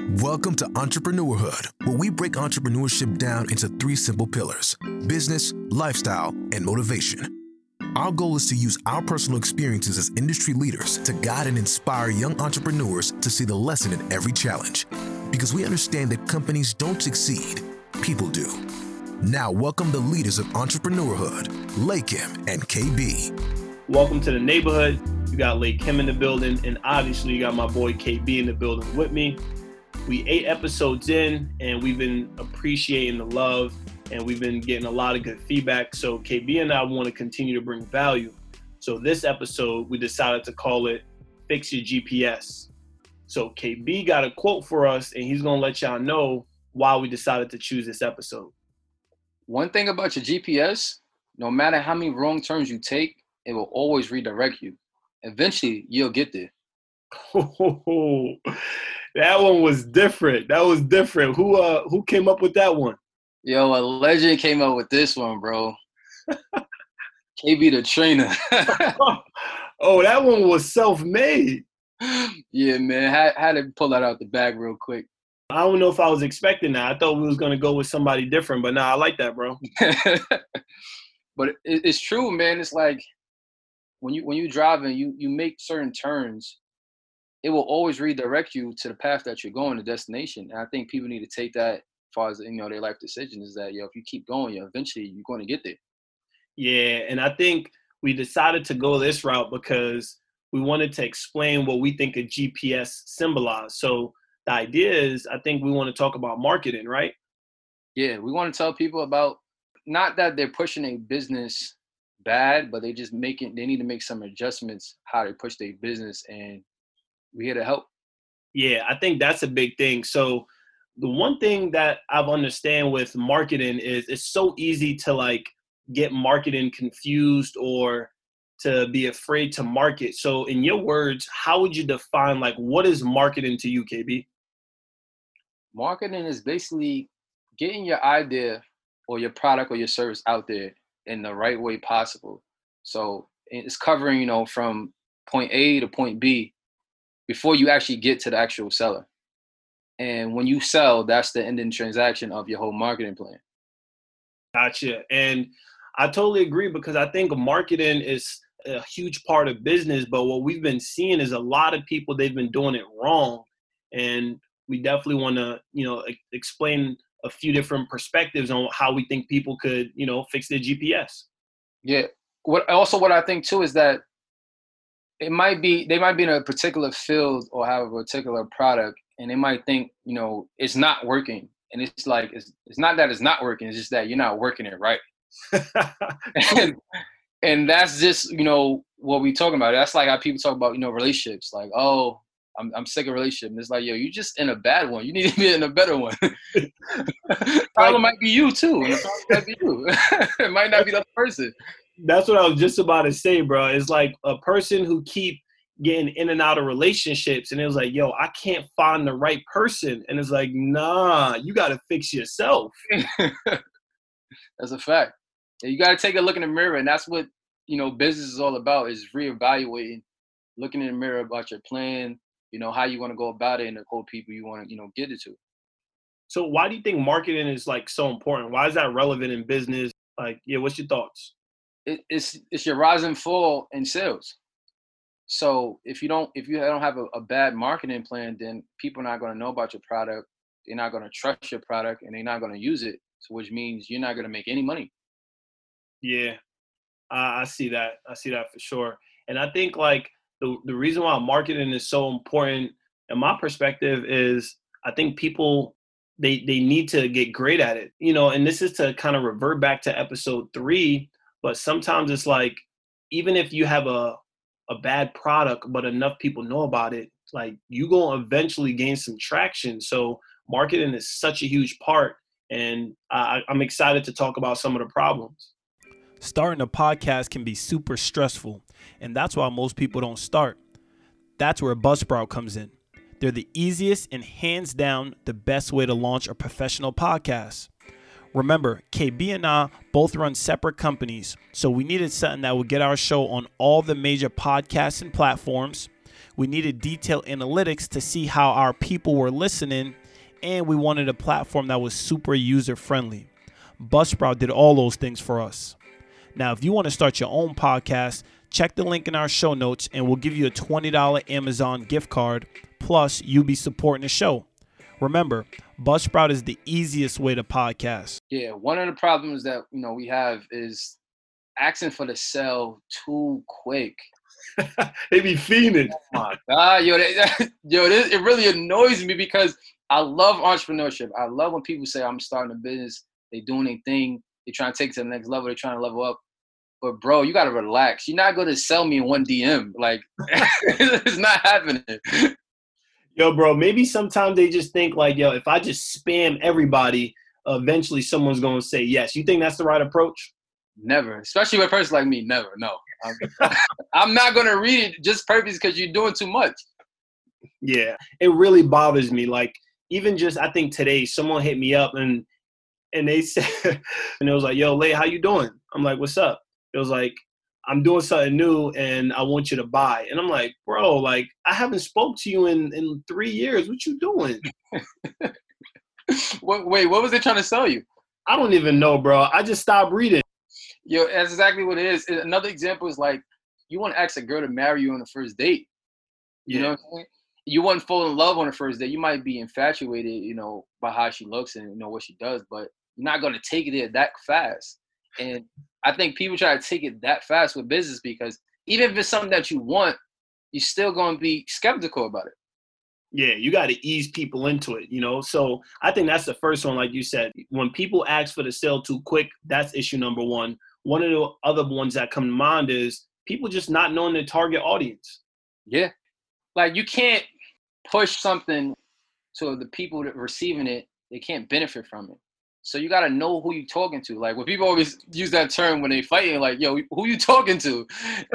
Welcome to Entrepreneurhood, where we break entrepreneurship down into three simple pillars: business, lifestyle, and motivation. Our goal is to use our personal experiences as industry leaders to guide and inspire young entrepreneurs to see the lesson in every challenge. Because we understand that companies don't succeed, people do. Now, welcome the leaders of Entrepreneurhood, Lakim and KB. Welcome to the neighborhood. You got Lakim in the building, and obviously you got my boy KB in the building with me. We 8 episodes in, and we've been appreciating the love, and we've been getting a lot of good feedback. So KB and I want to continue to bring value. So this episode, we decided to call it Fix Your GPS. So KB got a quote for us, and he's going to let y'all know why we decided to choose this episode. One thing about your GPS, no matter how many wrong turns you take, it will always redirect you. Eventually, you'll get there. Oh, that one was different. Who came up with that one? Yo, a legend came up with this one, bro. KB the trainer. Oh, that one was self-made. Yeah, man. Had to pull that out the bag real quick. I don't know if I was expecting that. I thought we was going to go with somebody different, but nah, I like that, bro. But it's true, man. It's like when you driving, you make certain turns, it will always redirect you to the path that you're going, the destination. And I think people need to take that as far as, their life decision is that, if you keep going, eventually you're going to get there. Yeah, and I think we decided to go this route because we wanted to explain what we think a GPS symbolizes. So the idea is, I think we want to talk about marketing, right? Yeah, we want to tell people about, not that they're pushing a business bad, but they need to make some adjustments how they push their business, and we're here to help. Yeah, I think that's a big thing. So the one thing that I've understand with marketing is it's so easy to get marketing confused or to be afraid to market. So in your words, how would you define what is marketing to you, KB? Marketing is basically getting your idea or your product or your service out there in the right way possible. So it's covering, from point A to point B before you actually get to the actual seller. And when you sell, that's the ending transaction of your whole marketing plan. Gotcha. And I totally agree, because I think marketing is a huge part of business, but what we've been seeing is a lot of people, they've been doing it wrong. And we definitely want to, explain a few different perspectives on how we think people could, fix their GPS. Yeah. What I think too is that they might be in a particular field or have a particular product, and they might think, it's not working. And it's like, it's not that it's not working. It's just that you're not working it right. and that's just, what we talking about. That's like how people talk about, relationships. Like, oh, I'm sick of relationship. And it's like, yo, you just in a bad one. You need to be in a better one. Problem might be you too. And the problem might be you. It might not be the other person. That's what I was just about to say, bro. It's like a person who keep getting in and out of relationships, and it was like, yo, I can't find the right person. And it's like, nah, you got to fix yourself. That's a fact. And you got to take a look in the mirror, and that's what, business is all about, is reevaluating, looking in the mirror about your plan, how you want to go about it, and the whole people you want to, get it to. So why do you think marketing is so important? Why is that relevant in business? What's your thoughts? It's your rise and fall in sales. So if you don't have a bad marketing plan, then people are not going to know about your product. They're not going to trust your product, and they're not going to use it. So which means you're not going to make any money. Yeah, I see that. I see that for sure. And I think the reason why marketing is so important, in my perspective, is I think people, they need to get great at it. And this is to kind of revert back to episode 3. But sometimes it's even if you have a bad product, but enough people know about it, you going to eventually gain some traction. So marketing is such a huge part. And I'm excited to talk about some of the problems. Starting a podcast can be super stressful, and that's why most people don't start. That's where Buzzsprout comes in. They're the easiest and hands down the best way to launch a professional podcast. Remember, KB and I both run separate companies, so we needed something that would get our show on all the major podcasts and platforms. We needed detailed analytics to see how our people were listening, and we wanted a platform that was super user-friendly. Buzzsprout did all those things for us. Now, if you want to start your own podcast, check the link in our show notes, and we'll give you a $20 Amazon gift card, plus you'll be supporting the show. Remember, Buzzsprout is the easiest way to podcast. Yeah, one of the problems that we have is asking for the sell too quick. They be fiending. Oh my God, it really annoys me because I love entrepreneurship. I love when people say I'm starting a business, they doing their thing, they trying to take it to the next level, they're trying to level up. But bro, you gotta relax. You're not gonna sell me in one DM. Like, it's not happening. Yo, bro, maybe sometimes they just think like, yo, if I just spam everybody, eventually someone's going to say yes. You think that's the right approach? Never. Especially with a person like me, never. No. I'm not going to read it just purpose because you're doing too much. Yeah, it really bothers me. Like, even just, I think today, someone hit me up and they said, and it was like, yo, Lay, how you doing? I'm like, what's up? It was like, I'm doing something new and I want you to buy. And I'm like, bro, like, I haven't spoke to you in 3 years. What you doing? Wait, what was they trying to sell you? I don't even know, bro. I just stopped reading. Yo, that's exactly what it is. Another example is like, you want to ask a girl to marry you on the first date. You know what I'm saying? You wouldn't fall in love on the first date. You might be infatuated, by how she looks and what she does, but you're not going to take it there that fast. And I think people try to take it that fast with business because even if it's something that you want, you're still going to be skeptical about it. Yeah, you got to ease people into it, So I think that's the first one, like you said. When people ask for the sale too quick, that's issue number one. One of the other ones that come to mind is people just not knowing their target audience. Yeah. Like, you can't push something to the people that are receiving it. They can't benefit from it. So you got to know who you're talking to. Like, when people always use that term when they fighting, like, yo, who you talking to?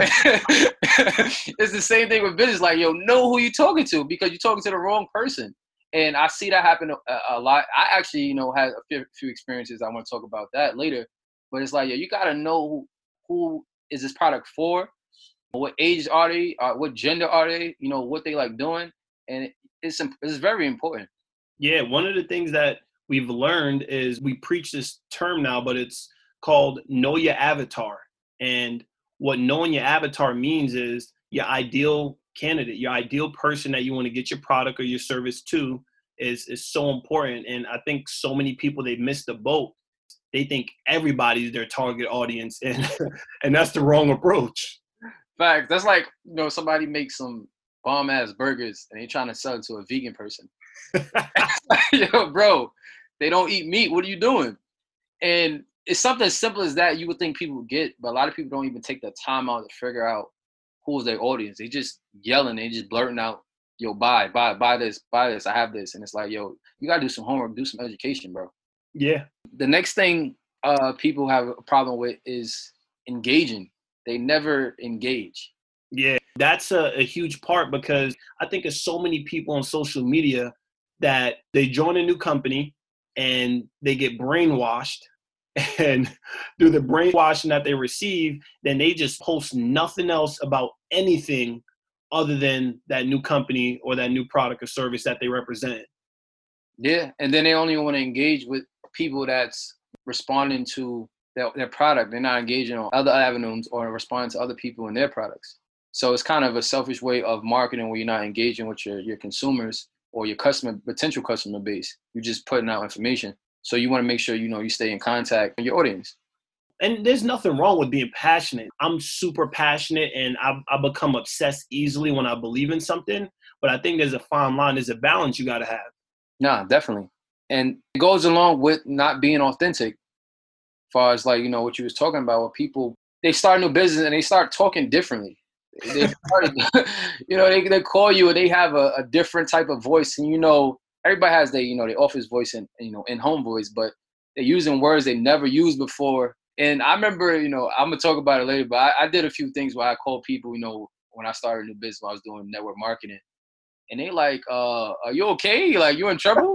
It's the same thing with business. Like, yo, know who you're talking to because you're talking to the wrong person. And I see that happen a lot. I actually, had a few experiences. I want to talk about that later. But it's like, yo, you got to know who is this product for? What age are they? What gender are they? What they like doing. And it's very important. Yeah, one of the things that we've learned is we preach this term now, but it's called know your avatar. And what knowing your avatar means is your ideal candidate, your ideal person that you want to get your product or your service to is so important. And I think so many people, they miss the boat. They think everybody's their target audience, and and that's the wrong approach. Fact. That's like, somebody makes some bomb ass burgers and they trying to sell it to a vegan person. Yo, bro, they don't eat meat. What are you doing? And it's something as simple as that you would think people would get, but a lot of people don't even take the time out to figure out who's their audience. They just yelling, they just blurting out, yo, buy this, I have this. And it's like, yo, you got to do some homework, do some education, bro. Yeah. The next thing people have a problem with is engaging. They never engage. Yeah, that's a huge part because I think there's so many people on social media that they join a new company and they get brainwashed, and through the brainwashing that they receive, then they just post nothing else about anything other than that new company or that new product or service that they represent. Yeah, and then they only want to engage with people that's responding to their product. They're not engaging on other avenues or responding to other people and their products. So it's kind of a selfish way of marketing where you're not engaging with your consumers or your potential customer base. You're just putting out information. So you want to make sure, you stay in contact with your audience. And there's nothing wrong with being passionate. I'm super passionate and I become obsessed easily when I believe in something. But I think there's a fine line. There's a balance you got to have. Nah, definitely. And it goes along with not being authentic. As far as like, what you was talking about, with people, they start a new business and they start talking differently. They started, they call you and they have a different type of voice. And, everybody has their office voice and, in-home voice, but they're using words they never used before. And I remember, I'm going to talk about it later, but I did a few things where I called people, when I started a new business, when I was doing network marketing. And they like, are you okay? Like, you in trouble?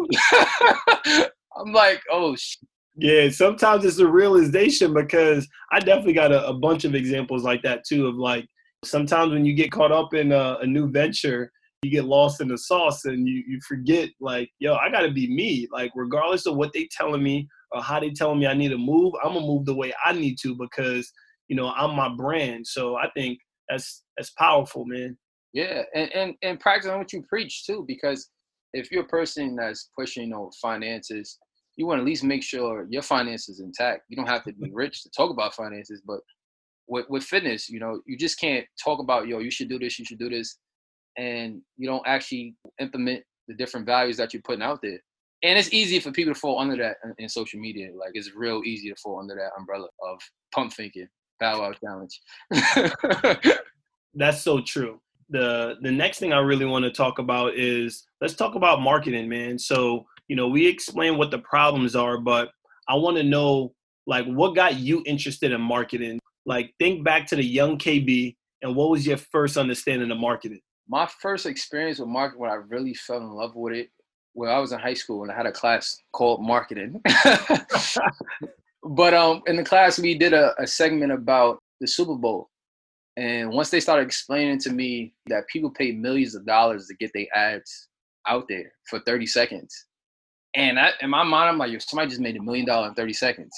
I'm like, oh, shit. Yeah, sometimes it's a realization because I definitely got a bunch of examples like that too of like, Sometimes when you get caught up in a new venture, you get lost in the sauce and you forget, like, yo, I got to be me. Like, regardless of what they telling me or how they telling me I need to move, I'm going to move the way I need to because, I'm my brand. So I think that's powerful, man. Yeah, and practice on what you preach too, because if you're a person that's pushing, finances, you want to at least make sure your finances intact. You don't have to be rich to talk about finances, but with fitness, you just can't talk about, you should do this, and you don't actually implement the different values that you're putting out there. And it's easy for people to fall under that in social media. Like, it's real easy to fall under that umbrella of pump thinking, Bow Wow challenge. That's so true. The next thing I really want to talk about is, let's talk about marketing, man. So, we explain what the problems are, but I want to know, like, what got you interested in marketing? Like, think back to the young KB, and what was your first understanding of marketing? My first experience with marketing, when I really fell in love with it, well, I was in high school and I had a class called marketing. But in the class, we did a segment about the Super Bowl. And once they started explaining to me that people pay millions of dollars to get their ads out there for 30 seconds. And in my mind, I'm like, yo, somebody just made $1 million in 30 seconds.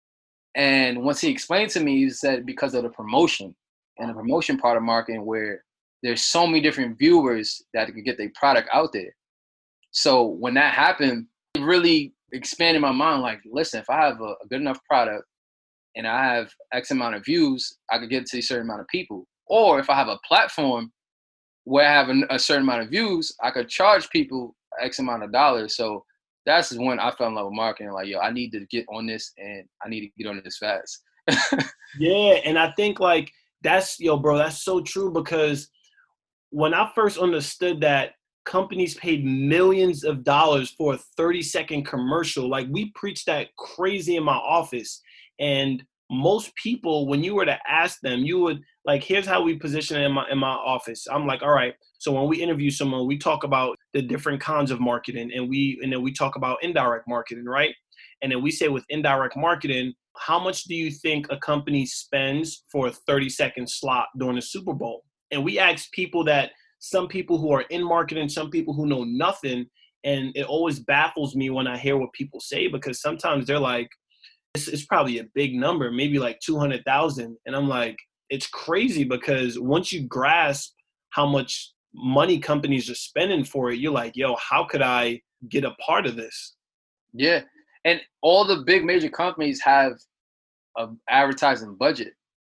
And once he explained to me, he said because of the promotion and the promotion part of marketing, where there's so many different viewers that could get their product out there. So when that happened, it really expanded my mind. Like, listen, if I have a good enough product and I have X amount of views, I could get to a certain amount of people. Or if I have a platform where I have a certain amount of views, I could charge people X amount of dollars. So that's when I fell in love with marketing. Like, yo, I need to get on this, and I need to get on this fast. Yeah, and I think, like, that's so true, because when I first understood that companies paid millions of dollars for a 30-second commercial, like, we preached that crazy in my office. And most people, when you were to ask them, you would, like, here's how we position it in my office. I'm like, all right, so when we interview someone, we talk about the different kinds of marketing, and then we talk about indirect marketing, right? And then we say, with indirect marketing, how much do you think a company spends for a 30-second slot during the Super Bowl? And we ask people that, some people who are in marketing, some people who know nothing. And it always baffles me when I hear what people say, because sometimes they're like, it's probably a big number, maybe like 200,000. And I'm like, it's crazy, because once you grasp how much money companies are spending for it, you're like, yo, how could I get a part of this? Yeah. And all the big major companies have an advertising budget.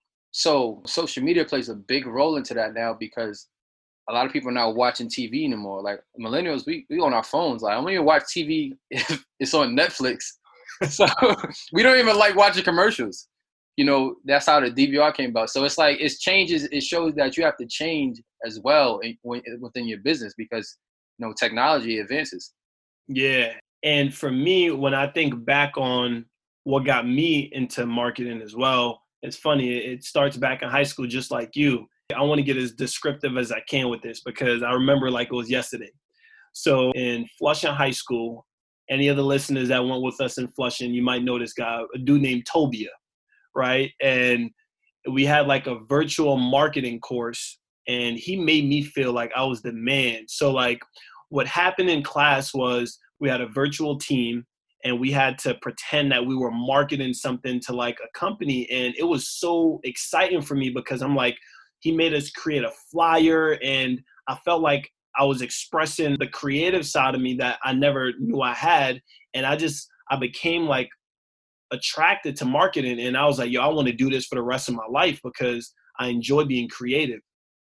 So social media plays a big role into that now, because a lot of people are not watching TV anymore. Like, millennials, we on our phones. Like, I don't even watch TV if it's on Netflix. So we don't even like watching commercials. That's how the DVR came about. So it's like, it changes. It shows that you have to change as well within your business, because, technology advances. Yeah. And for me, when I think back on what got me into marketing as well, it's funny. It starts back in high school, just like you. I want to get as descriptive as I can with this, because I remember like it was yesterday. So in Flushing High School, any of the listeners that went with us in Flushing, you might know this guy, a dude named Tobia, right? And we had like a virtual marketing course, and he made me feel like I was the man. So like, what happened in class was, we had a virtual team, and we had to pretend that we were marketing something to like a company. And it was so exciting for me, because I'm like, he made us create a flyer, and I felt like I was expressing the creative side of me that I never knew I had. And I became like attracted to marketing, and I was like, yo, I want to do this for the rest of my life, because I enjoy being creative.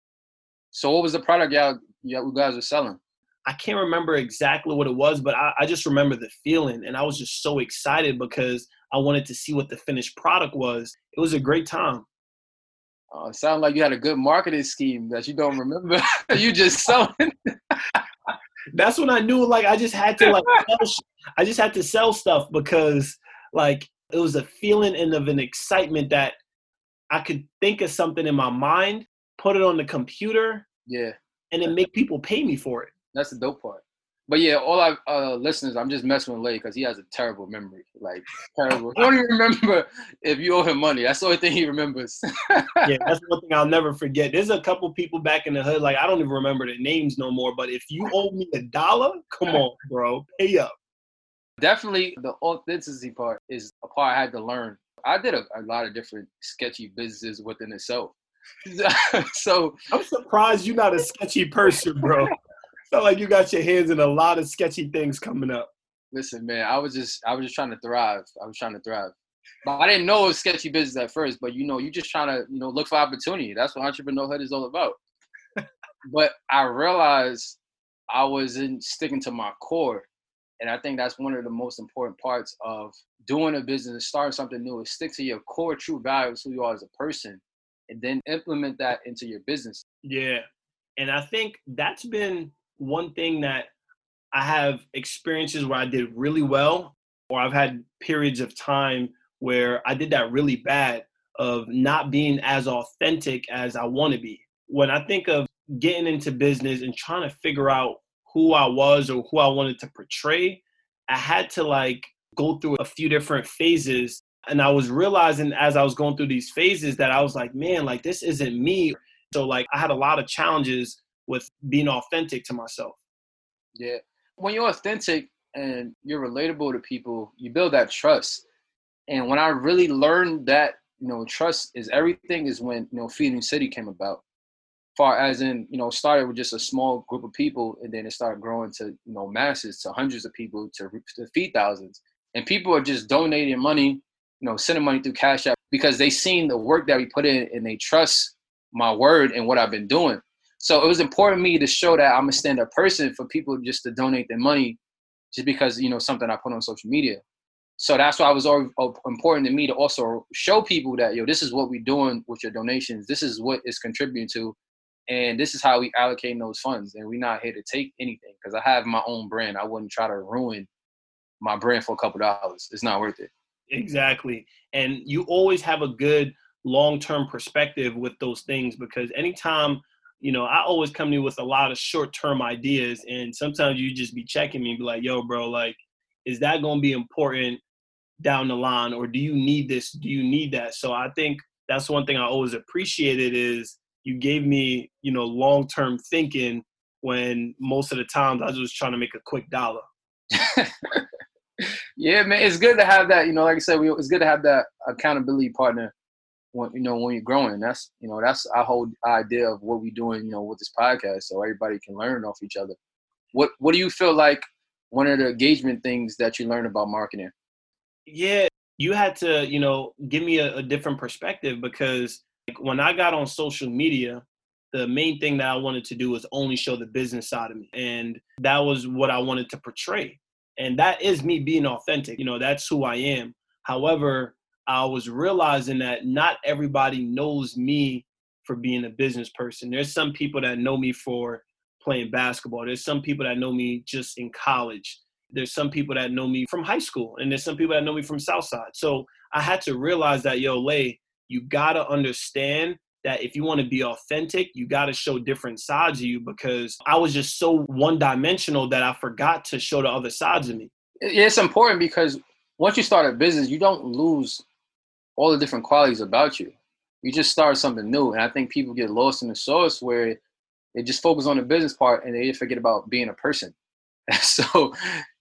So what was the product you guys were selling? I can't remember exactly what it was, but I just remember the feeling, and I was just so excited because I wanted to see what the finished product was. It was a great time. It sounded like you had a good marketing scheme that you don't remember. You just selling. That's when I knew, like, I just had to sell stuff, because like, it was a feeling and of an excitement that I could think of something in my mind, put it on the computer, yeah, and then make people pay me for it. That's the dope part. But yeah, all our listeners, I'm just messing with Lay because he has a terrible memory. Like, terrible. He don't even remember if you owe him money. That's the only thing he remembers. Yeah, that's one thing I'll never forget. There's a couple people back in the hood, like I don't even remember their names no more. But if you owe me $1, come on, bro, pay up. Definitely the authenticity part is a part I had to learn. I did a lot of different sketchy businesses within itself. So I'm surprised you're not a sketchy person, bro. Felt like you got your hands in a lot of sketchy things coming up. listen, man, I was just trying to thrive. I was trying to thrive. But I didn't know it was sketchy business at first, but you just trying to, look for opportunity. That's what entrepreneurhood is all about. But I realized I wasn't sticking to my core. And I think that's one of the most important parts of doing a business, starting something new, is stick to your core true values, who you are as a person, and then implement that into your business. Yeah. And I think that's been one thing that I have experiences where I did really well, or I've had periods of time where I did that really bad, of not being as authentic as I want to be. When I think of getting into business and trying to figure out who I was or who I wanted to portray, I had to like go through a few different phases. And I was realizing as I was going through these phases that I was like, man, like this isn't me. So like I had a lot of challenges with being authentic to myself. Yeah. When you're authentic and you're relatable to people, you build that trust. And when I really learned that, trust is everything, is when, Feeding City came about. Far as in, started with just a small group of people, and then it started growing to, masses, to hundreds of people, to feed thousands. And people are just donating money, sending money through Cash App because they seen the work that we put in and they trust my word and what I've been doing. So it was important to me to show that I'm a stand-up person for people just to donate their money just because, something I put on social media. So that's why it was important to me to also show people that, this is what we're doing with your donations. This is what it's contributing to. And this is how we allocate those funds. And we're not here to take anything because I have my own brand. I wouldn't try to ruin my brand for a couple dollars. It's not worth it. Exactly. And you always have a good long-term perspective with those things, because anytime, I always come to you with a lot of short-term ideas, and sometimes you just be checking me and be like, yo, bro, like, is that going to be important down the line, or do you need this? Do you need that? So I think that's one thing I always appreciated, is you gave me, long-term thinking when most of the times I was just trying to make a quick dollar. Yeah, man, it's good to have that, like I said, it's good to have that accountability partner when you're growing. That's, that's our whole idea of what we're doing, with this podcast, so everybody can learn off each other. What do you feel like one of the engagement things that you learned about marketing? Yeah, you had to, give me a different perspective, because like, when I got on social media, the main thing that I wanted to do was only show the business side of me. And that was what I wanted to portray. And that is me being authentic. That's who I am. However, I was realizing that not everybody knows me for being a business person. There's some people that know me for playing basketball. There's some people that know me just in college. There's some people that know me from high school, and there's some people that know me from Southside. So I had to realize that, Lay, you got to understand that if you want to be authentic, you got to show different sides of you, because I was just so one-dimensional that I forgot to show the other sides of me. It's important because once you start a business, you don't lose all the different qualities about you. You just start something new. And I think people get lost in the sauce where they just focus on the business part and they forget about being a person. So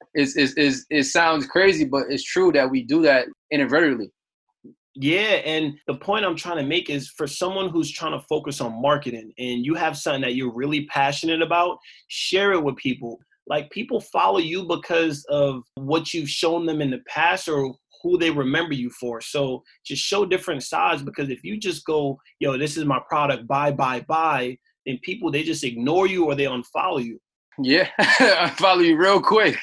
it sounds crazy, but it's true that we do that inadvertently. Yeah, and the point I'm trying to make is, for someone who's trying to focus on marketing and you have something that you're really passionate about, share it with people. Like, people follow you because of what you've shown them in the past or who they remember you for. So just show different sides, because if you just go, this is my product, buy, then people, they just ignore you or they unfollow you. Yeah, I follow you real quick.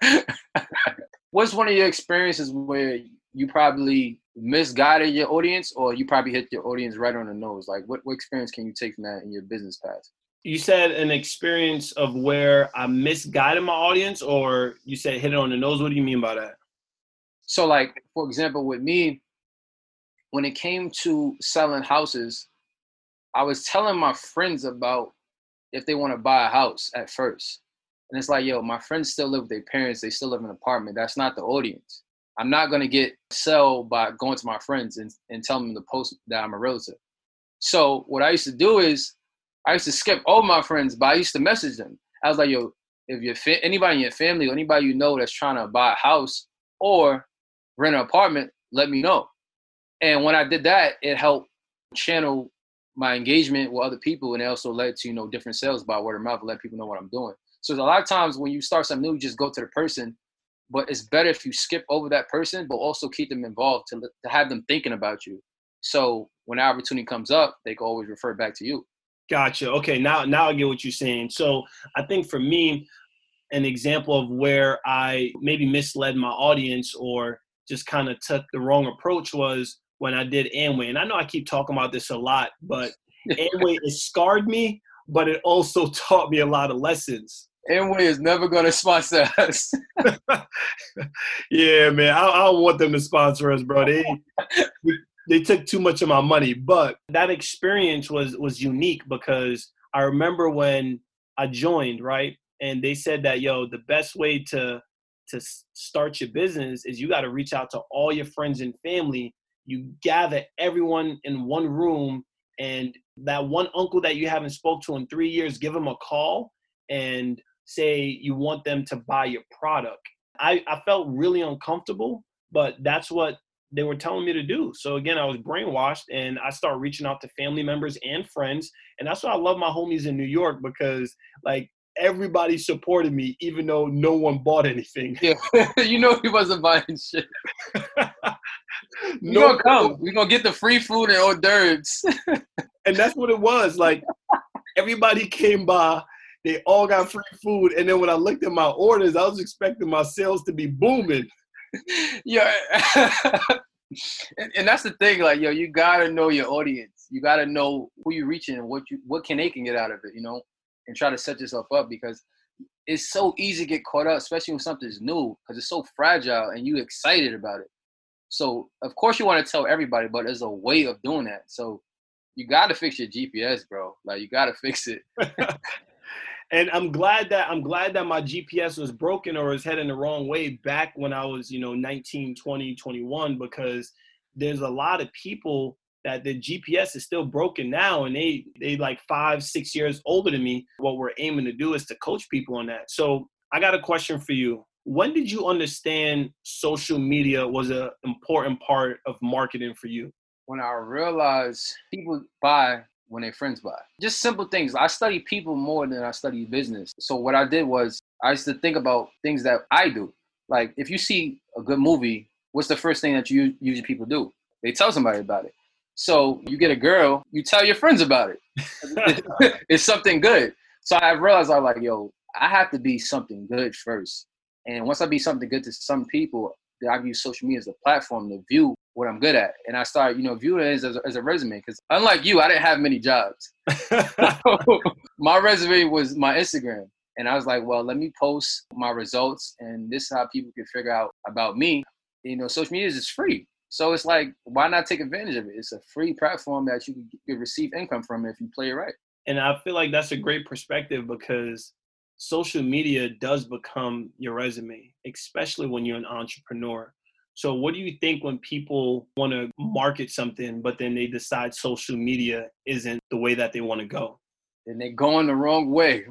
What's one of your experiences where you probably misguided your audience, or you probably hit your audience right on the nose? Like, what experience can you take from that in your business path? You said an experience of where I misguided my audience, or you said hit it on the nose? What do you mean by that? So, like, for example, with me, when it came to selling houses, I was telling my friends about if they want to buy a house at first. And it's like, yo, my friends still live with their parents. They still live in an apartment. That's not the audience. I'm not going to sell by going to my friends and telling them to post that I'm a realtor. So what I used to do is I used to skip all my friends, but I used to message them. I was like, yo, if anybody in your family or anybody you know that's trying to buy a house or rent an apartment, let me know. And when I did that, it helped channel my engagement with other people, and it also led to, you know, different sales by word of mouth, and let people know what I'm doing. So a lot of times when you start something new, you just go to the person, but it's better if you skip over that person, but also keep them involved to have them thinking about you. So when the opportunity comes up, they can always refer back to you. Gotcha. Okay, now I get what you're saying. So I think for me, an example of where I maybe misled my audience or just kind of took the wrong approach was when I did Amway. And I know I keep talking about this a lot, but Amway, it scarred me, but it also taught me a lot of lessons. Amway is never going to sponsor us. Yeah, man. I don't want them to sponsor us, bro. They took too much of my money. But that experience was unique because I remember when I joined, right? And they said that, yo, the best way to start your business is you got to reach out to all your friends and family. You gather everyone in one room, and that one uncle that you haven't spoke to in 3 years, give them a call and say you want them to buy your product. I felt really uncomfortable, but that's what they were telling me to do. So again, I was brainwashed, and I started reaching out to family members and friends. And that's why I love my homies in New York, because like everybody supported me, even though no one bought anything. Yeah, you know he wasn't buying shit. We're gonna come. We're gonna get the free food and hors d'oeuvres. And that's what it was. Like everybody came by, they all got free food. And then when I looked at my orders, I was expecting my sales to be booming. Yeah. And that's the thing, like, yo, you gotta know your audience. You gotta know who you're reaching and what they can get out of it, you know, and try to set yourself up, because it's so easy to get caught up, especially when something's new, because it's so fragile and you excited about it. So of course you want to tell everybody, but there's a way of doing that. So you gotta fix your GPS, bro. Like, you gotta fix it. And I'm glad that my GPS was broken or was heading the wrong way back when I was, 19, 20, 21, because there's a lot of people that the GPS is still broken now, and they like 5-6 years older than me. What we're aiming to do is to coach people on that. So I got a question for you. When did you understand social media was an important part of marketing for you? When I realized people buy when their friends buy. Just simple things. I study people more than I study business. So what I did was I used to think about things that I do. Like, if you see a good movie, what's the first thing that you usually people do? They tell somebody about it. So you get a girl, you tell your friends about it. It's something good. So I realized, I was like, yo, I have to be something good first. And once I be something good to some people, then I use social media as a platform to view what I'm good at. And I started, viewing it as a resume. Because unlike you, I didn't have many jobs. My resume was my Instagram. And I was like, well, let me post my results. And this is how people can figure out about me. Social media is free. So it's like, why not take advantage of it? It's a free platform that you can receive income from if you play it right. And I feel like that's a great perspective, because social media does become your resume, especially when you're an entrepreneur. So what do you think when people want to market something, but then they decide social media isn't the way that they want to go? And they're going the wrong way.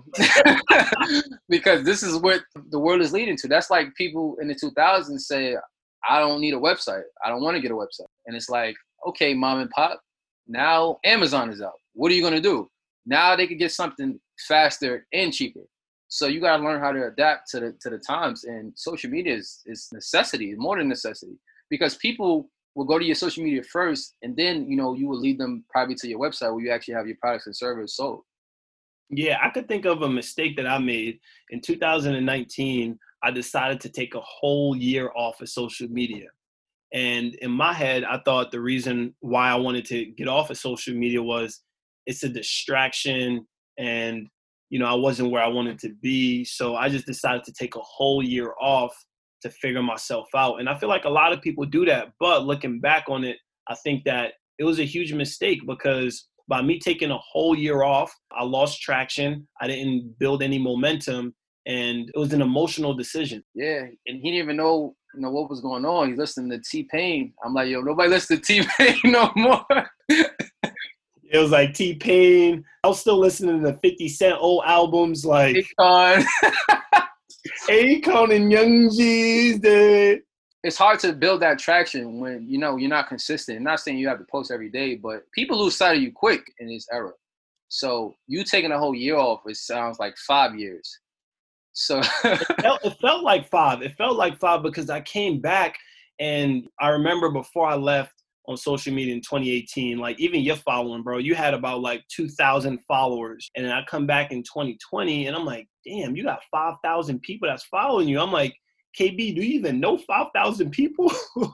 Because this is what the world is leading to. That's like people in the 2000s say, I don't need a website. I don't want to get a website. And it's like, okay, mom and pop, now Amazon is out. What are you going to do? Now they can get something faster and cheaper. So you got to learn how to adapt to the times. And social media is necessity, more than necessity, because people will go to your social media first, and then, you will lead them probably to your website where you actually have your products and services sold. Yeah, I could think of a mistake that I made in 2019. I decided to take a whole year off of social media. And in my head, I thought the reason why I wanted to get off of social media was it's a distraction, and I wasn't where I wanted to be. So I just decided to take a whole year off to figure myself out. And I feel like a lot of people do that. But looking back on it, I think that it was a huge mistake, because by me taking a whole year off, I lost traction. I didn't build any momentum. And it was an emotional decision. Yeah, and he didn't even know, what was going on. He's listening to T-Pain. I'm like, yo, nobody listens to T-Pain no more. It was like T-Pain. I was still listening to 50 Cent old albums like Akon. Akon and Young G's. Dude. It's hard to build that traction when, you're not consistent. I'm not saying you have to post every day, but people lose sight of you quick in this era. So you taking a whole year off, it sounds like 5 years. So it felt like 5. It felt like 5 because I came back, and I remember before I left on social media in 2018, like even your following, bro, you had about like 2,000 followers. And then I come back in 2020 and I'm like, damn, you got 5,000 people that's following you. I'm like, KB, do you even know 5,000 people?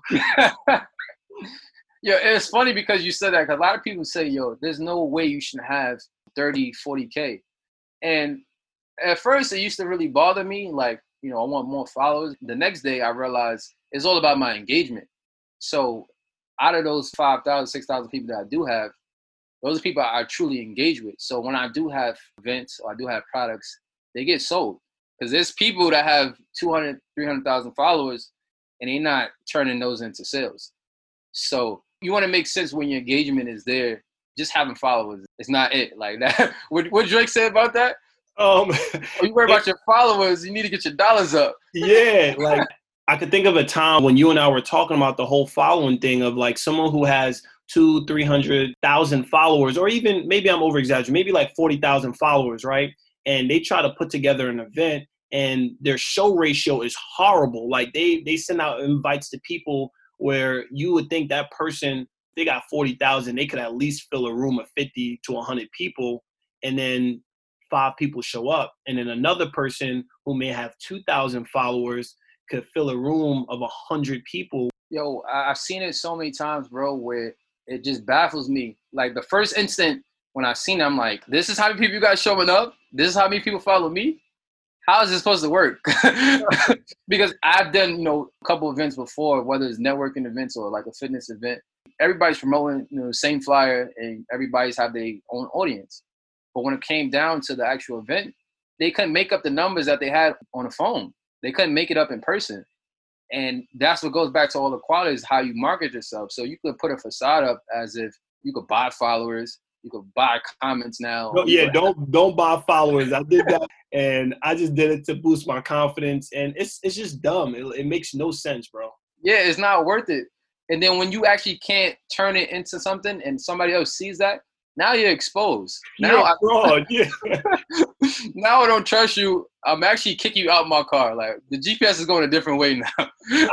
Yeah, it's funny because you said that, because a lot of people say, yo, there's no way you should have 30, 40K. And at first it used to really bother me. Like, I want more followers. The next day I realized it's all about my engagement. So out of those 5,000, 6,000 people that I do have, those are people I truly engage with. So when I do have events or I do have products, they get sold. Because there's people that have 200, 300,000 followers and they're not turning those into sales. So you want to make sense when your engagement is there. Just having followers is not it. Like that. What Drake said about that? You worry about your followers, you need to get your dollars up. Yeah, like I could think of a time when you and I were talking about the whole following thing of like someone who has 200,000-300,000 followers, or even maybe I'm over exaggerating, maybe like 40,000 followers, right? And they try to put together an event and their show ratio is horrible. Like they send out invites to people where you would think that person, they got 40,000, they could at least fill a room of 50 to 100 people. And then 5 people show up. And then another person who may have 2,000 followers could fill a room of 100 people. Yo, I've seen it so many times, bro, where it just baffles me. Like the first instant when I seen it, I'm like, this is how many people you guys showing up? This is how many people follow me? How is this supposed to work? Because I've done, a couple events before, whether it's networking events or like a fitness event. Everybody's promoting, the same flyer and everybody's have their own audience. But when it came down to the actual event, they couldn't make up the numbers that they had on the phone. They couldn't make it up in person. And that's what goes back to all the qualities, how you market yourself. So you could put a facade up as if you could buy followers, you could buy comments now. No, yeah, don't buy followers. I did that, and I just did it to boost my confidence. And it's just dumb. It makes no sense, bro. Yeah, it's not worth it. And then when you actually can't turn it into something and somebody else sees that, now you're exposed. Now fraud. Yeah. Now I don't trust you. I'm actually kicking you out my car. Like the GPS is going a different way now.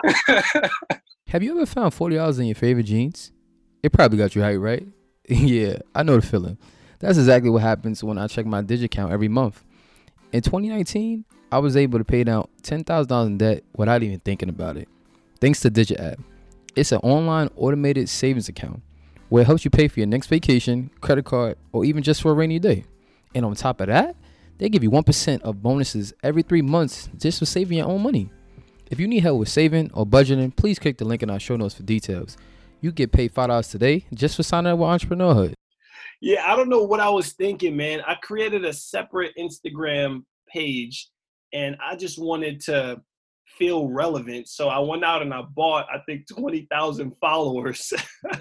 Have you ever found $40 in your favorite jeans? It probably got you hyped, right? Yeah, I know the feeling. That's exactly what happens when I check my DigiCount every month. In 2019, I was able to pay down $10,000 in debt without even thinking about it. Thanks to DigiApp. It's an online automated savings account where it helps you pay for your next vacation, credit card, or even just for a rainy day. And on top of that, they give you 1% of bonuses every 3 months just for saving your own money. If you need help with saving or budgeting, please click the link in our show notes for details. You get paid $5 today just for signing up with Entrepreneurhood. Yeah, I don't know what I was thinking, man. I created a separate Instagram page, and I just wanted to feel relevant. So I went out and I bought, I think, 20,000 followers.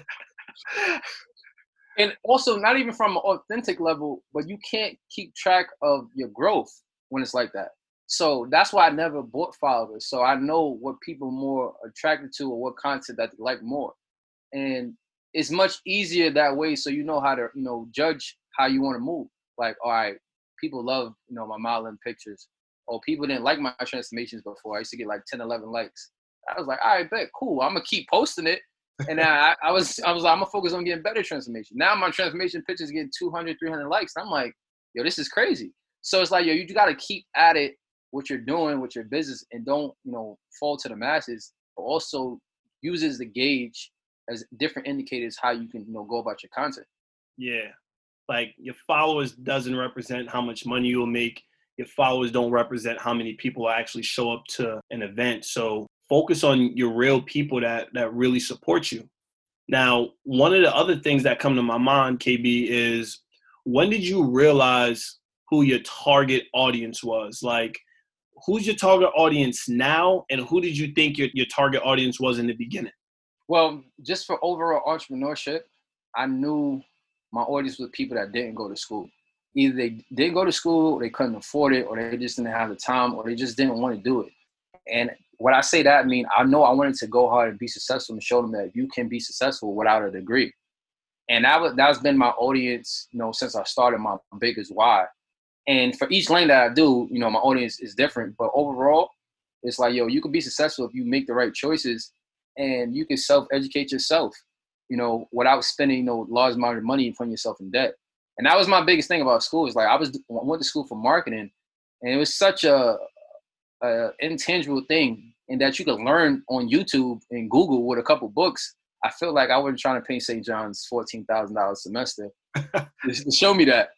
And also, not even from an authentic level, but you can't keep track of your growth when it's like that. So that's why I never bought followers. So I know what people are more attracted to or what content that they like more. And it's much easier that way. So you know how to, judge how you want to move. Like, all right, people love, my modeling pictures. Or people didn't like my transformations before. I used to get like 10, 11 likes. I was like, all right, bet, cool. I'm going to keep posting it. And then I was like, I'm going to focus on getting better transformation. Now my transformation pictures getting 200, 300 likes. And I'm like, yo, this is crazy. So it's like, yo, you got to keep at it, what you're doing with your business, and don't, fall to the masses, but also uses the gauge as different indicators how you can, go about your content. Yeah. Like your followers doesn't represent how much money you'll make. Your followers don't represent how many people actually show up to an event. So focus on your real people that really support you. Now, one of the other things that come to my mind, KB, is when did you realize who your target audience was? Like, who's your target audience now, and who did you think your target audience was in the beginning? Well, just for overall entrepreneurship, I knew my audience was people that didn't go to school. Either they didn't go to school, they couldn't afford it, or they just didn't have the time, or they just didn't want to do it. And when I say that, I mean, I know I wanted to go hard and be successful and show them that you can be successful without a degree. And that's been my audience, since I started my biggest why. And for each lane that I do, my audience is different. But overall, it's like, you can be successful if you make the right choices and you can self-educate yourself, without spending, large amount of money and putting yourself in debt. And that was my biggest thing about school. Is like I went to school for marketing, and it was such a intangible thing, and that you could learn on YouTube and Google with a couple books. I feel like I wasn't trying to pay St. John's $14,000 a semester to show me that.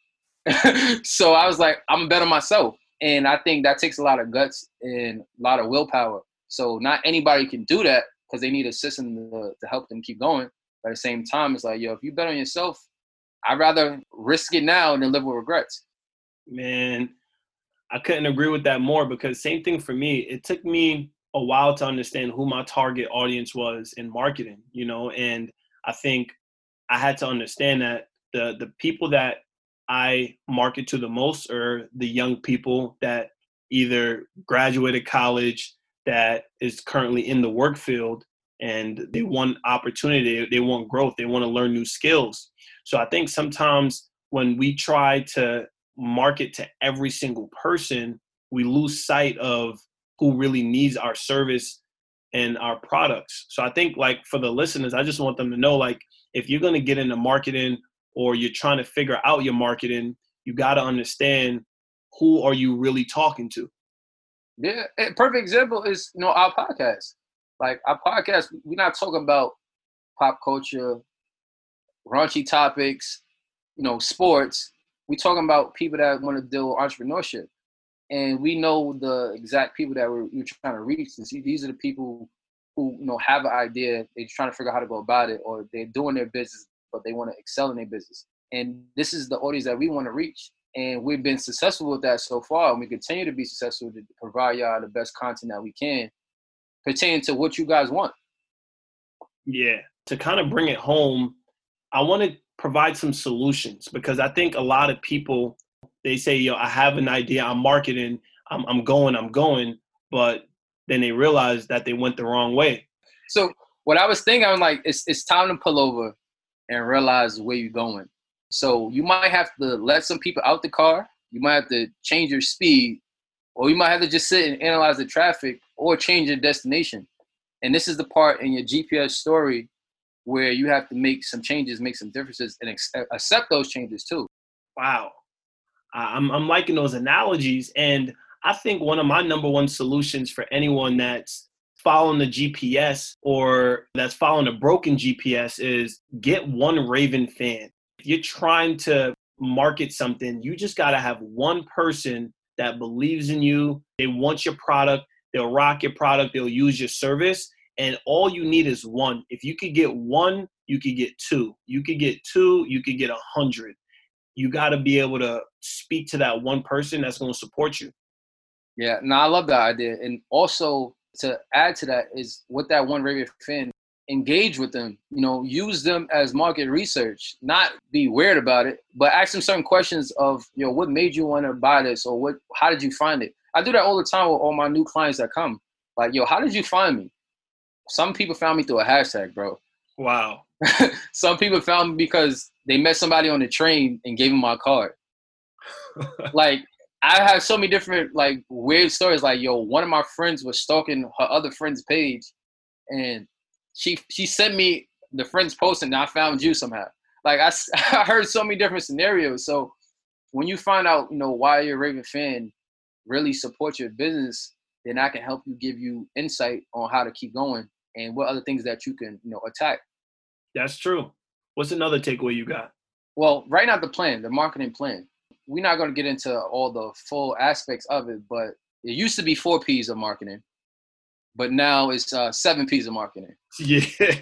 So I was like, I'm gonna bet on myself, and I think that takes a lot of guts and a lot of willpower. So not anybody can do that because they need a system to help them keep going. But at the same time, it's like, if you bet on yourself, I'd rather risk it now than live with regrets. Man, I couldn't agree with that more, because same thing for me. It took me a while to understand who my target audience was in marketing, and I think I had to understand that the people that I market to the most are the young people that either graduated college, that is currently in the work field, and they want opportunity, they want growth, they want to learn new skills. So I think sometimes when we try to market to every single person, we lose sight of who really needs our service and our products. So I think, like, for the listeners, I just want them to know, like, if you're going to get into marketing or you're trying to figure out your marketing, you got to understand, who are you really talking to? Yeah, a perfect example is, our podcast. Like, our podcast, we're not talking about pop culture, raunchy topics, sports. We're talking about people that want to deal with entrepreneurship. And we know the exact people that we're trying to reach. And see, these are the people who, have an idea, they're trying to figure out how to go about it, or they're doing their business, but they want to excel in their business. And this is the audience that we want to reach. And we've been successful with that so far, and we continue to be successful to provide y'all the best content that we can pertaining to what you guys want. Yeah, to kind of bring it home, I want to provide some solutions, because I think a lot of people, they say, I have an idea, I'm marketing, I'm going, but then they realize that they went the wrong way. So what I was thinking, I'm like, it's time to pull over and realize where you're going. So you might have to let some people out the car. You might have to change your speed, or you might have to just sit and analyze the traffic, or change your destination. And this is the part in your GPS story where you have to make some changes, make some differences, and accept those changes too. Wow. I'm liking those analogies. And I think one of my number one solutions for anyone that's following the GPS or that's following a broken GPS is get one Raven fan. If you're trying to market something, you just got to have one person that believes in you. They want your product. They'll rock your product. They'll use your service. And all you need is one. If you could get one, you could get two. You could get two, you could get 100. You got to be able to speak to that one person that's going to support you. Yeah, no, I love that idea. And also, to add to that is, with that one Raven fan, engage with them, use them as market research, not be weird about it, but ask them certain questions of, what made you want to buy this, or how did you find it? I do that all the time with all my new clients that come. Like, how did you find me? Some people found me through a hashtag, bro. Wow. Some people found me because they met somebody on the train and gave them my card. Like, I have so many different, like, weird stories. Like, one of my friends was stalking her other friend's page, and she sent me the friend's post, and I found you somehow. Like, I heard so many different scenarios. So when you find out, why your Raven fan really supports your business, then I can help you, give you insight on how to keep going and what other things that you can, attack. That's true. What's another takeaway you got? Well, right now, the marketing plan. We're not going to get into all the full aspects of it, but it used to be 4 P's of marketing, but now it's 7 P's of marketing. Yeah.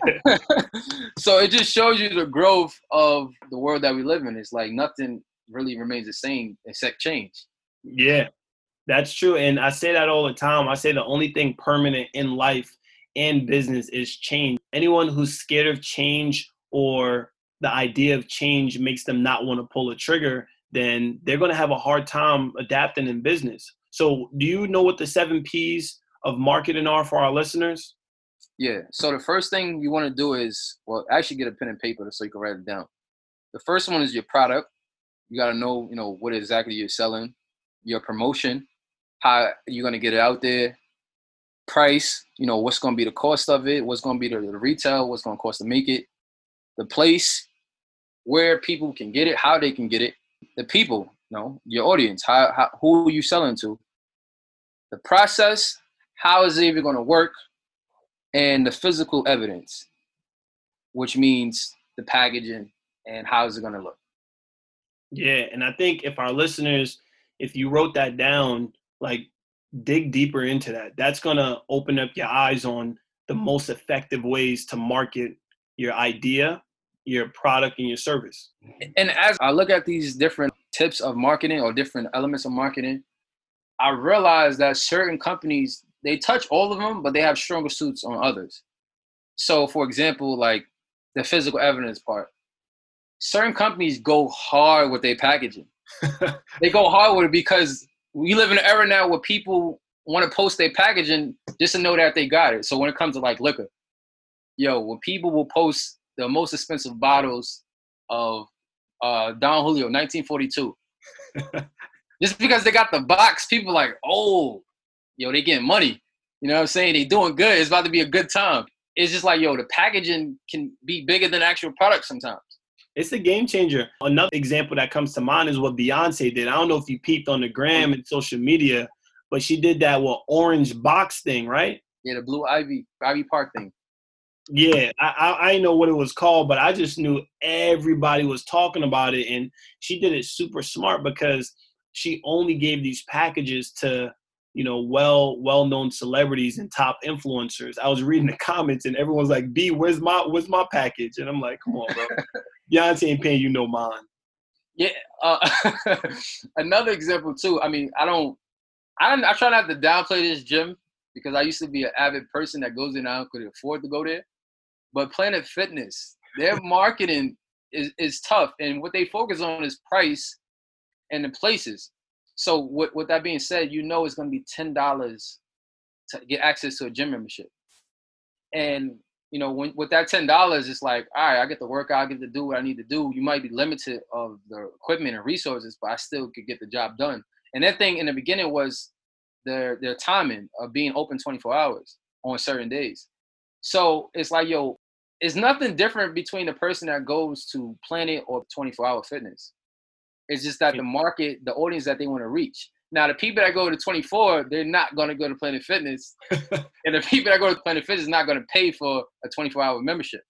So it just shows you the growth of the world that we live in. It's like nothing really remains the same except change. Yeah. That's true. And I say that all the time. I say the only thing permanent in life and business is change. Anyone who's scared of change or the idea of change makes them not want to pull a trigger, then they're going to have a hard time adapting in business. So, do you know what the 7 P's of marketing are for our listeners? Yeah. So the first thing you want to do is, well, actually get a pen and paper so you can write it down. The first one is your product. You got to know, what exactly you're selling. Your promotion, how you're going to get it out there. Price, what's going to be the cost of it, what's going to be the retail, what's going to cost to make it. The place, where people can get it, how they can get it. The people, your audience, who are you selling to? The process, how is it even going to work? And the physical evidence, which means the packaging and how is it going to look. Yeah, and I think if our listeners, if you wrote that down, like dig deeper into that, that's going to open up your eyes on the most effective ways to market your idea, your product, and your service. And as I look at these different tips of marketing or different elements of marketing, I realize that certain companies, they touch all of them, but they have stronger suits on others. So, for example, like the physical evidence part, certain companies go hard with their packaging. They go hard with it because we live in an era now where people want to post their packaging just to know that they got it. So when it comes to like liquor, when people will post the most expensive bottles of Don Julio 1942, just because they got the box, people like, oh, they getting money. You know what I'm saying? They doing good. It's about to be a good time. It's just like, the packaging can be bigger than actual product sometimes. It's a game changer. Another example that comes to mind is what Beyonce did. I don't know if you peeped on the gram and social media, but she did that orange box thing, right? Yeah, the blue Ivy Park thing. Yeah, I didn't know what it was called, but I just knew everybody was talking about it. And she did it super smart because she only gave these packages to, well-known celebrities and top influencers. I was reading the comments and everyone's like, B, where's my package? And I'm like, come on, bro. Beyonce ain't paying you no mind. Yeah. Another example too. I mean, I try not to downplay this gym because I used to be an avid person that goes in and could afford to go there. But Planet Fitness, their marketing is tough. And what they focus on is price and the places. So with that being said, it's going to be $10 to get access to a gym membership. And, with that $10, it's like, all right, I get to work out, I get to do what I need to do. You might be limited of the equipment and resources, but I still could get the job done. And that thing in the beginning was their timing of being open 24 hours on certain days. So it's like, it's nothing different between the person that goes to Planet or 24-hour fitness. It's just that the market, the audience that they want to reach. Now, the people that go to 24, they're not going to go to Planet Fitness. And the people that go to Planet Fitness are not going to pay for a 24-hour membership.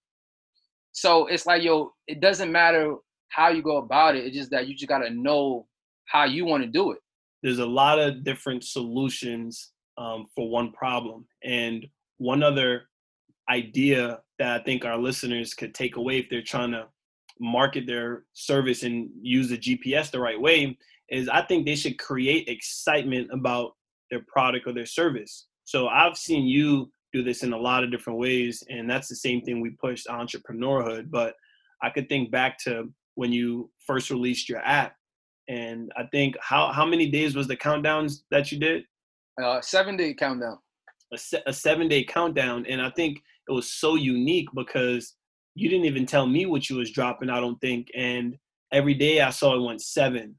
So it's like, it doesn't matter how you go about it. It's just that you just got to know how you want to do it. There's a lot of different solutions for one problem. And one other idea that I think our listeners could take away if they're trying to market their service and use the GPS the right way is I think they should create excitement about their product or their service. So I've seen you do this in a lot of different ways, and that's the same thing we push entrepreneurhood. But I could think back to when you first released your app, and I think how many days was the countdowns that you did? 7-day countdown. A 7-day countdown, and I think it was so unique because you didn't even tell me what you was dropping, I don't think. And every day I saw it went 7,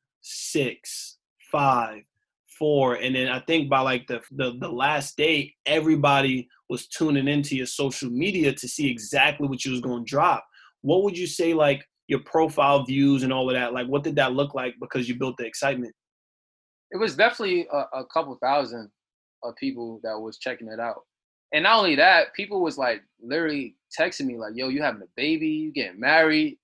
6, 5, 4. And then I think by like the last day, everybody was tuning into your social media to see exactly what you was going to drop. What would you say, like your profile views and all of that? Like, what did that look like because you built the excitement? It was definitely a couple thousand of people that was checking it out. And not only that, people was like literally texting me like, yo, you having a baby, you getting married,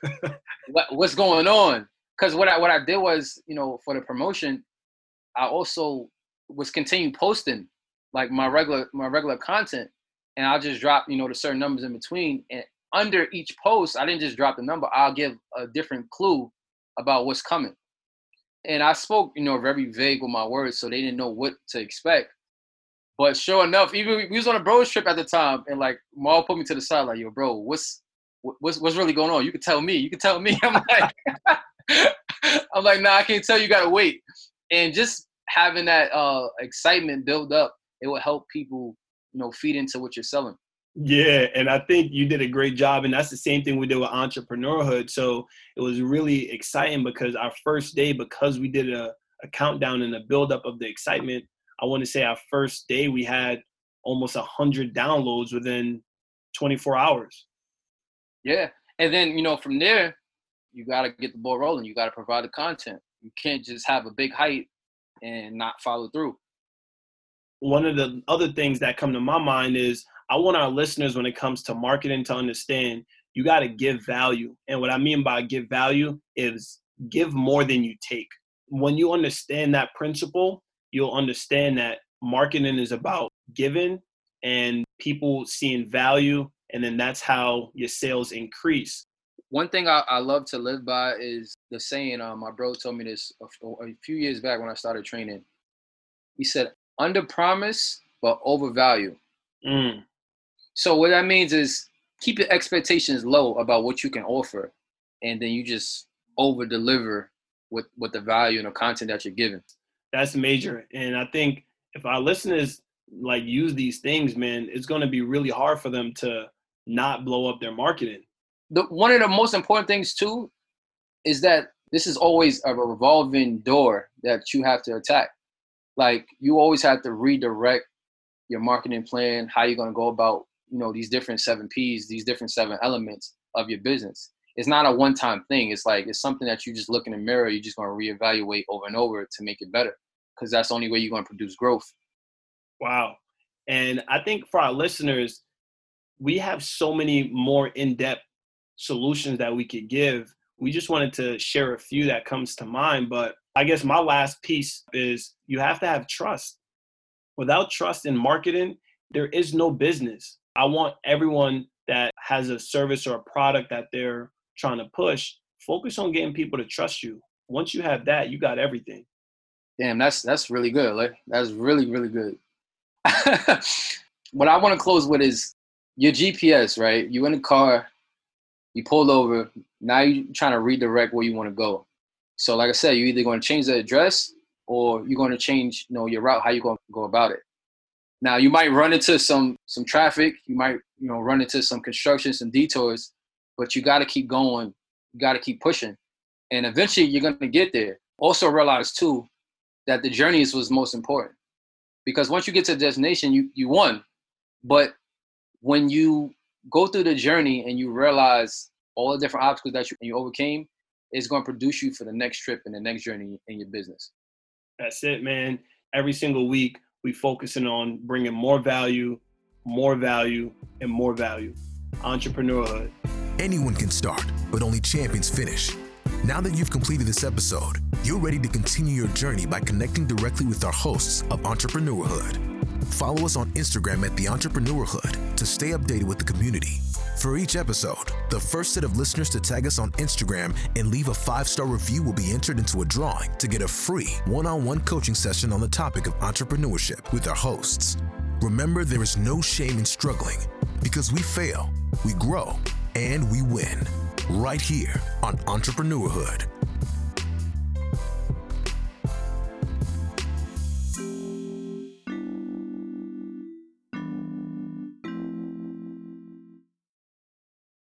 what's going on? Because what I did was, for the promotion, I also was continue posting like my regular content, and I'll just drop, the certain numbers in between. And under each post, I didn't just drop the number, I'll give a different clue about what's coming. And I spoke, very vague with my words, so they didn't know what to expect. But sure enough, even we was on a bros trip at the time, and like Maul put me to the side, like, yo, bro, what's really going on? You can tell me. I'm like, nah, I can't tell you. You gotta wait. And just having that excitement build up, it will help people, feed into what you're selling. Yeah, and I think you did a great job, and that's the same thing we did with Entrepreneurhood. So it was really exciting because our first day, because we did a countdown and a buildup of the excitement, I want to say our first day we had almost 100 downloads within 24 hours. Yeah, and then, from there, you got to get the ball rolling. You got to provide the content. You can't just have a big hype and not follow through. One of the other things that come to my mind is I want our listeners, when it comes to marketing, to understand you got to give value. And what I mean by give value is give more than you take. When you understand that principle, you'll understand that marketing is about giving and people seeing value. And then that's how your sales increase. One thing I love to live by is the saying, my bro told me this a few years back when I started training. He said, under promise, but overvalue. So what that means is keep your expectations low about what you can offer, and then you just over deliver with the value and the content that you're giving. That's major. And I think if our listeners like use these things, man, it's going to be really hard for them to not blow up their marketing. One of the most important things too is that this is always a revolving door that you have to attack. Like, you always have to redirect your marketing plan, how you're going to go about, these different 7 Ps, these different 7 elements of your business. It's not a one-time thing. It's like, it's something that you just look in the mirror, you're just going to reevaluate over and over to make it better, because that's the only way you're going to produce growth. Wow. And I think for our listeners, we have so many more in-depth solutions that we could give. We just wanted to share a few that comes to mind. But I guess my last piece is you have to have trust. Without trust in marketing, there is no business. I want everyone that has a service or a product that they're trying to push, focus on getting people to trust you. Once you have that, you got everything. Damn, that's really good. Like, that's really, really good. What I want to close with is your GPS, right? You in the car, you pulled over, now you're trying to redirect where you want to go. So like I said, you're either going to change the address or you're going to change, your route, how you're going to go about it. Now, you might run into some traffic. You might, run into some construction, some detours, but you got to keep going. You got to keep pushing. And eventually you're going to get there. Also realize too, that the journey is what's most important, because once you get to the destination, you won. But when you go through the journey and you realize all the different obstacles that you overcame, it's going to produce you for the next trip and the next journey in your business. That's it, man. Every single week, we focusing on bringing more value, and more value. Entrepreneurhood. Anyone can start, but only champions finish. Now that you've completed this episode, you're ready to continue your journey by connecting directly with our hosts of Entrepreneurhood. Follow us on Instagram at The Entrepreneurhood to stay updated with the community. For each episode, the first set of listeners to tag us on Instagram and leave a 5-star review will be entered into a drawing to get a free one-on-one coaching session on the topic of entrepreneurship with our hosts. Remember, there is no shame in struggling, because we fail, we grow, and we win. Right here on Entrepreneurhood.